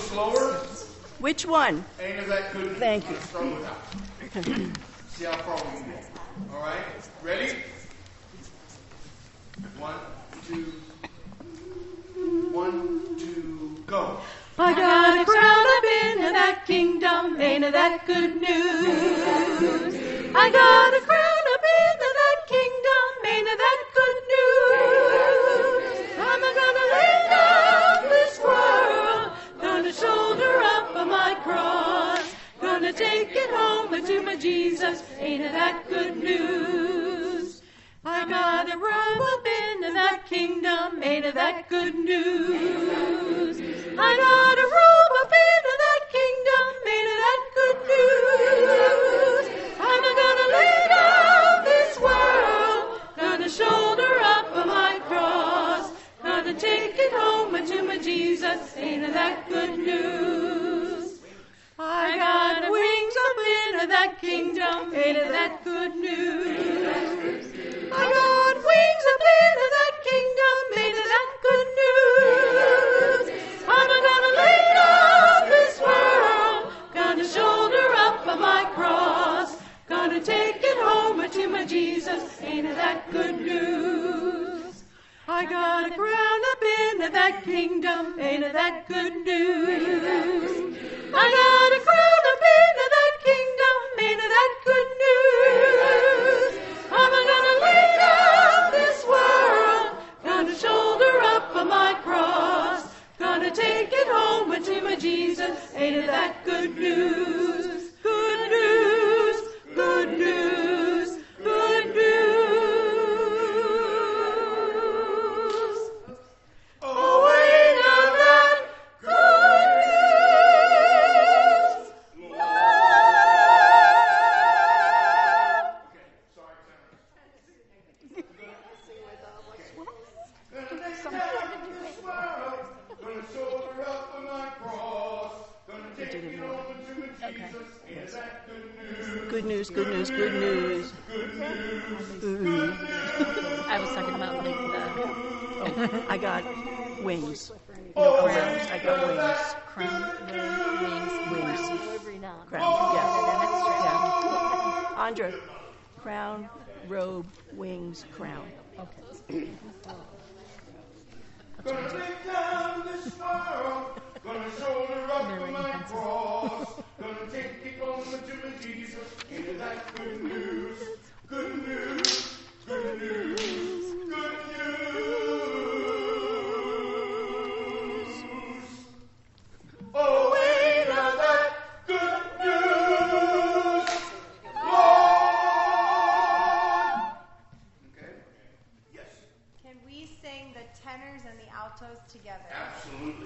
slower. Which one? Ain't that good? Thank you. Start with that. See how far we can go. All right? Ready? 1, 2. 1, 2, go. I got a crown up in that kingdom, ain't that good news? I got a crown up in that kingdom, ain't that good news? I'm gonna lay down this world, gonna shoulder up my cross, gonna take it home to my Jesus, ain't that good news? I got a robe up in that kingdom, ain't that good news? I got a robe up in that kingdom, ain't that good news? I'm gonna lay down this world, gonna shoulder up my cross, gonna take it home to my Jesus, ain't that good news? I got wings up in that kingdom, ain't that good news? I got wings up in that kingdom, ain't that good news? I'm gonna lay down this world, gonna shoulder up my cross, gonna take it home to my Jesus, ain't that good news? I got a crown up in that kingdom, ain't that good news? I got a crown up in that kingdom, ain't that good news? I'm gonna lay down this world, gonna shoulder up my cross, gonna take it home to my Jesus, ain't that good news? Good news, good news, good news. Oh, ain't that good news? Gonna shoulder up my cross, gonna take it home to my Jesus, ain't that good news? Good news, good news, good news. I was talking about like the I got wings. No crowns. I got wings. crown, Wings. delivery now. Crown. Yeah. Yeah. Andra, crown, robe, wings, crown. Okay. Gonna lay down this world, gonna shoulder up my cross, gonna take it home to my Jesus, ain't that good news? Good news, good news, good news. Oh, ain't that good news, Lord? Okay. Yes. Can we sing the tenors and the altos together? Absolutely.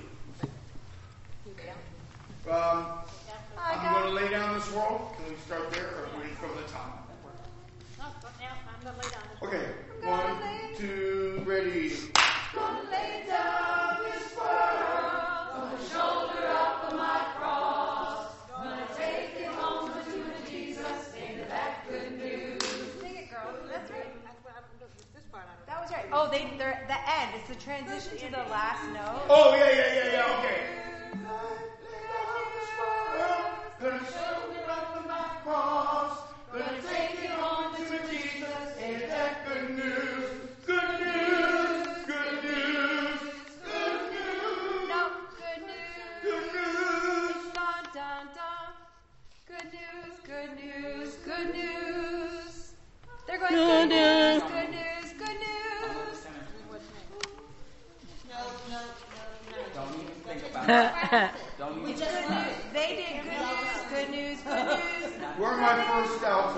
I'm going to lay down this world. Can we start there or read from the top? Okay. 1, 2, ready. Gonna lay down this world, gonna shoulder up my cross, gonna take it home to my Jesus, ain't that good news? Sing it, girls. That's right. That was right. Oh, they're the end. It's the transition to the last note. Oh, yeah. Okay. Gonna shoulder up my cross, gonna take it home to my Jesus, ain't that good news? Good news, good news, good news. No, good news. Good news. Dun, dun, dun. Good news, good news, good news. They're going good news, good news, good news. Don't even think about it. Don't even Good news. They did good news, good news. Where are my first altos?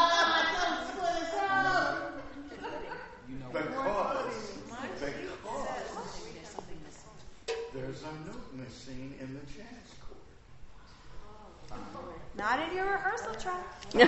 Because there's a note missing in the jazz chord. Not in your rehearsal track.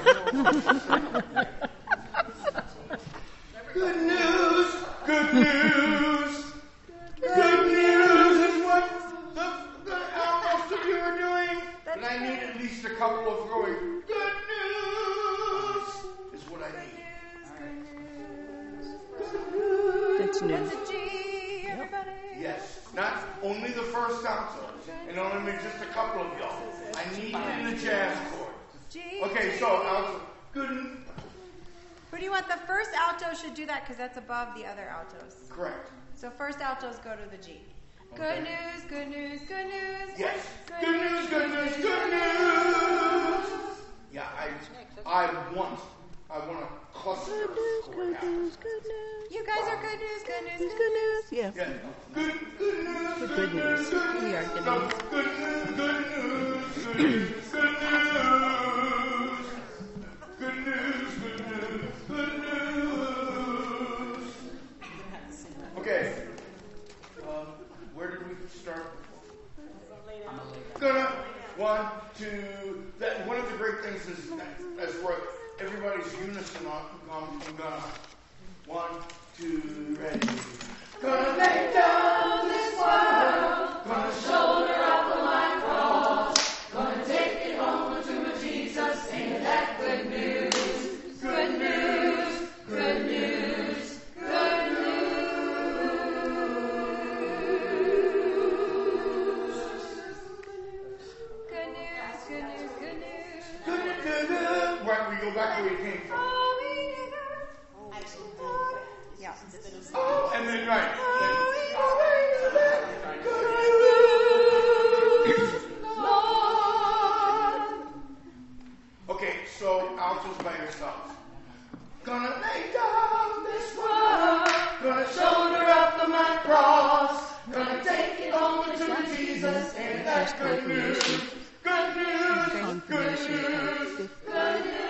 Good news, good news, good news is what most of you are doing. And I need at least a couple of going. Good news is what I need. That's new. That's a G, everybody. Yes. Not only the first alto, and only just a couple of y'all. I need it in the jazz chord. G. Okay, so alto. Good. Who do you want? The first alto should do that because that's above the other altos. Correct. So first altos go to the G. Okay. Good news, good news, good news. Yes. Good news, good news, good news. Yeah, I want a cluster chord happen. You guys are good news, good news, It's good news. Yeah. Yeah. Good news, good news, We are good No, news. good news, good news, good news, good news. Good news, good news, good news. Okay. Where did we start? Gonna, 1, 2, that one of the great things is that's where everybody's unison on gonna. 1, 2, ready. Gonna lay down this world, gonna shoulder up on my cross, gonna take it home to my Jesus, ain't that good news? Good news, good news, good news. Good news, good news, good news. Good, good, good. Right, we go back where we came from. Yeah. Oh, and then right. Okay, so altos by yourselves. Gonna lay down this world, gonna shoulder up the my cross, gonna take it home to Jesus, and that's good news. Good news, good news, good news.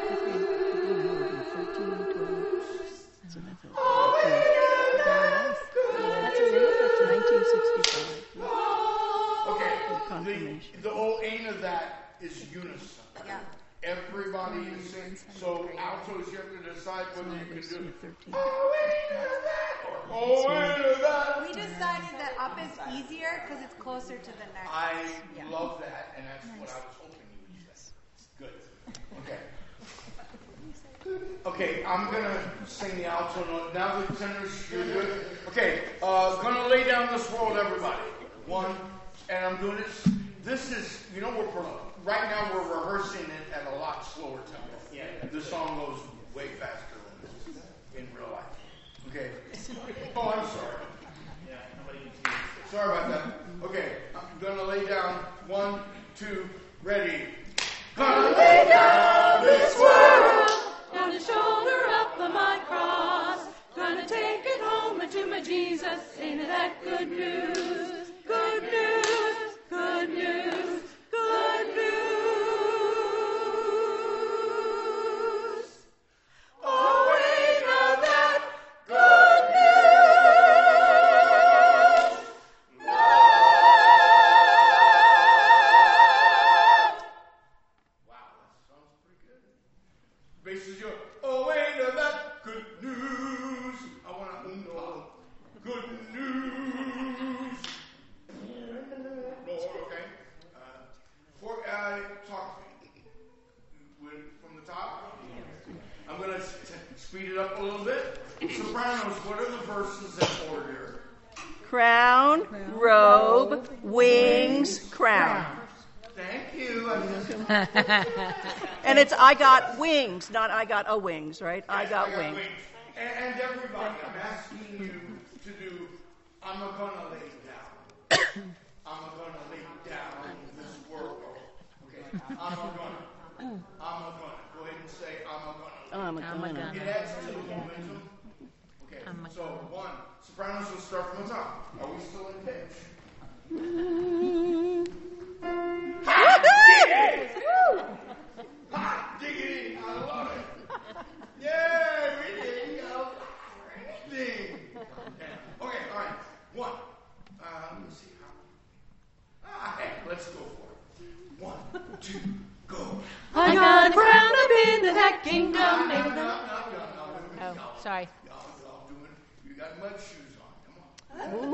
So that's a, Oh, that's 1965. okay, Confirmation. the whole aim of that is unison. Yeah. Everybody is singing. So altos, you have to decide whether you can do 13. oh, into that. We decided that up is easier because it's closer to the next. I Yeah. love that, and that's what I was hoping you would say. Good. Okay. Okay, I'm gonna sing the alto note. Now the tenors, you're good. Okay, gonna lay down this world, everybody. 1, and I'm doing it. This is, right now we're rehearsing it at a lot slower tempo. Yeah. The song goes way faster than this in real life. Okay. Oh, I'm sorry. Yeah, nobody can see it. Sorry about that. Okay, I'm gonna lay down. 1, 2, ready. Gonna lay down this world. Gonna shoulder up on my cross. Gonna take it home to my Jesus. Ain't that good news? Good news, good news, good news. Oh, ain't that good news? Wow, that sounds pretty good. Bass is yours. Oh, ain't that good news? I wanna know. Good news. No, okay. Talk from the top. I'm gonna speed it up a little bit. Sopranos, what are the verses in order? Crown, robe, wings, crown. Thank you. And it's I got wings, not I got a wings, right? I got wings. And everybody, I'm asking you to do, I'm gonna lay down. I'm gonna lay down this world. Okay, I'm gonna. Go ahead and say, I'm a gunner. It adds to the momentum. Okay, so 1, sopranos will start from the top. Are we still in pitch? Hot diggity! I love it. Yeah, we did anything. Okay, all right. 1. Let me see how. Heck, let's go for it. 1, 2, go. I got a crown up in that kingdom. No. Oh, sorry. Y'all doing. You got mud shoes on. Come on. Ooh.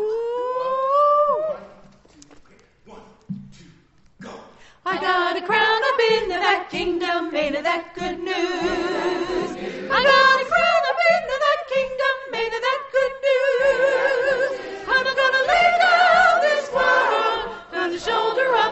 1, 2, go. I got a crown up in that kingdom, ain't that good news? I got a crown up in that kingdom, ain't that good news? I'm gonna lay down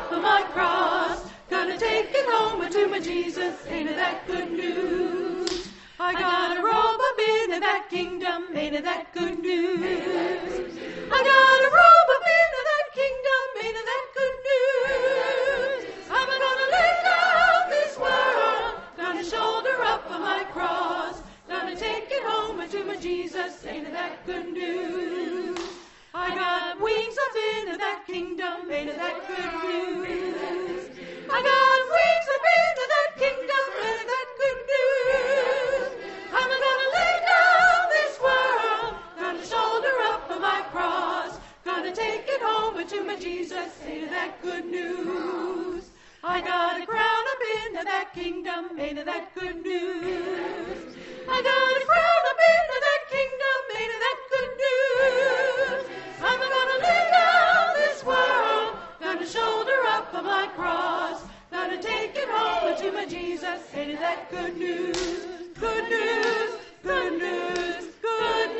up of my cross. Gonna take it home to my Jesus. Ain't it that good news? I gotta robe up into that kingdom. Ain't it that good news? I gotta robe up into that kingdom. Ain't it that good news? I'm gonna lay down this world. Gonna shoulder up of my cross. Gonna take it home to my Jesus. Ain't it that good news? I got wings up into that kingdom. Ain't it that good news? I got wings up into that kingdom. Ain't it that good news? I'm gonna lay down this world. Gonna shoulder up my cross. Gonna take it home to my Jesus. Ain't it that good news? I got a crown up into that kingdom. Ain't it that good news? I got a crown up into that kingdom. Ain't it that good news? I'm gonna lay down this world. Gonna shoulder up my cross. Gonna take it home to my Jesus. Ain't it that good news? Good news, good news, good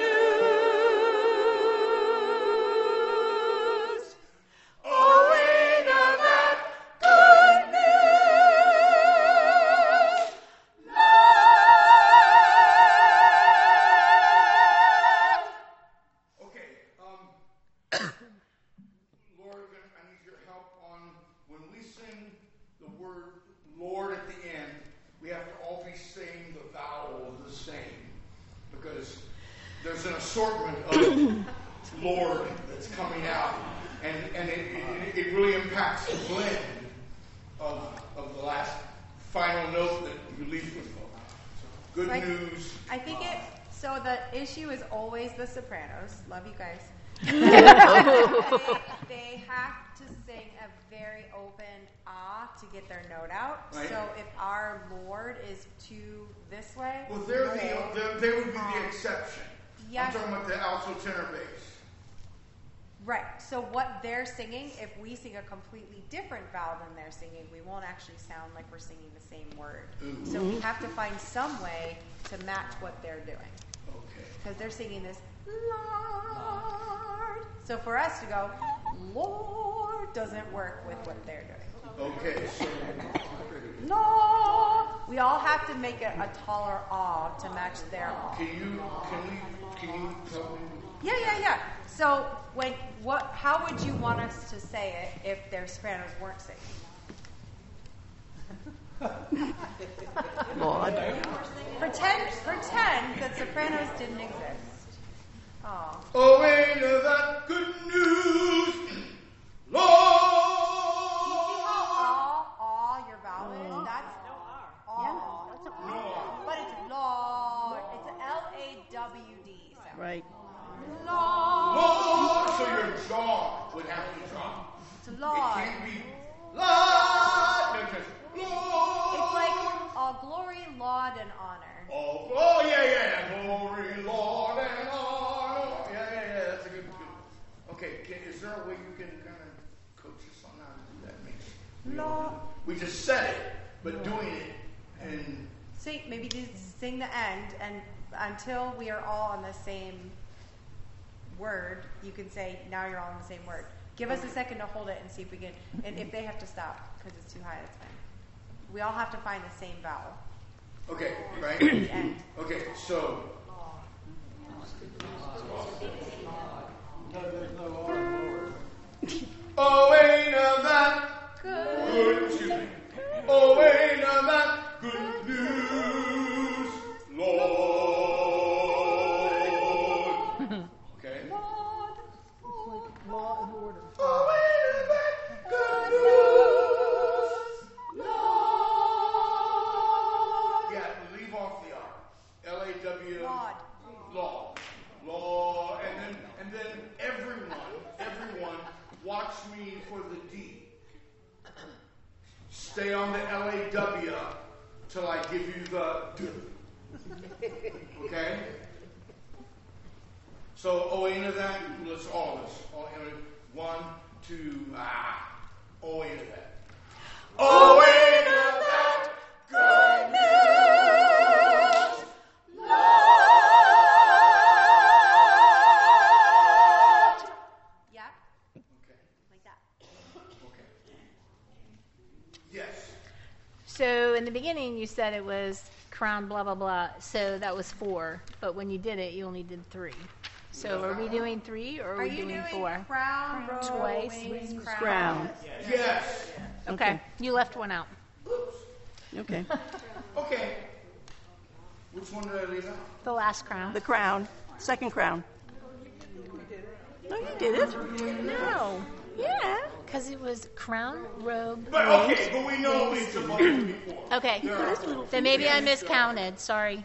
news. Oh, ain't that good news? Okay, Lord, I need your help on when we sing the word Lord at the end, we have to all be saying the vowel the same, because there's an assortment of Lord that's coming out, and it really impacts the blend of the last final note that you leave with. Good news. I think so the issue is always the sopranos. Love you guys. They have to sing a very open to get their note out. Right. So if our Lord is too this way, Well, they would be the exception. Yes. I'm talking about the alto tenor bass. Right. So what they're singing, if we sing a completely different vowel than they're singing, we won't actually sound like we're singing the same word. Ooh. So we have to find some way to match what they're doing. Okay. Because they're singing this Lord. So for us to go Lord doesn't work with what they're doing. Okay. So, Lord. We all have to make it a taller ah to match their ah. can you help me? Yeah. So how would you want us to say it if their sopranos weren't singing? Lord. Pretend that sopranos didn't exist. Oh. Oh, ain't that good news, Lord? Your vowel is that's but it's Lord. It's Lawd sound. Right. Lord, so your jaw would have to drop. It's It Lord. can't be Lord. No, just Lord. It's like all glory, laud, and honor. Oh, yeah. Glory, Lord, and honor. Yeah. That's a good. Okay, is there a way you can kind of coach us on how to do that? Lord. We just said it, but doing it and. See, maybe just sing the end, and until we are all on the same word, you can say, now you're all on the same word. Give us a second to hold it and see if we can, and if they have to stop because it's too high, that's fine. We all have to find the same vowel. Okay, right? The end. Okay, so. Oh, ain't that good? Excuse me. Oh, ain't that good news, Lord? Okay. Law and order. Oh, ain't that good news, Lord? Yeah, leave off the R. L-A-W. Laud. Law. And then everyone, watch me for the D. Stay on the L-A-W till I give you the D. Okay? So, oh, ain't that? Let's all of us. Oh, ain't it? 1, 2, oh, ain't that? Oh, ain't that good news, Lord? Yeah? Okay. Like that. Okay. So in the beginning, you said it was crown, blah, blah, blah. So that was 4. But when you did it, you only did 3. So are we doing 3 or are we doing 4? Crown, robe, Twice. wings, Crown. Yes. Okay. You left one out. Okay. Okay. Which one did I leave out? The last crown. The crown. Second crown. No, you did it. No. Yeah. Because it was crown, robe. But okay, but we know it's supposed to be 4. Okay. Then maybe I miscounted. Sorry.